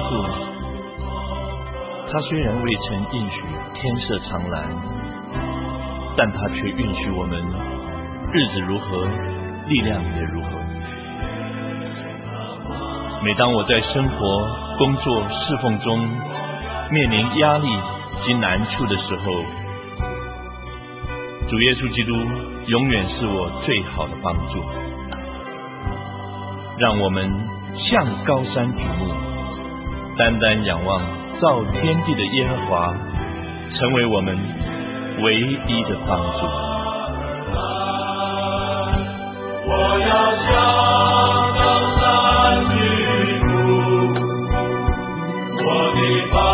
助。他虽然未曾应许天色常蓝，但他却允许我们日子如何，力量也如何。每当我在生活、工作、侍奉中面临压力及难处的时候，主耶稣基督永远是我最好的帮助。让我们向高山举目，单单仰望造天地的耶和华，成为我们唯一的帮助。 我要向高山举目，我的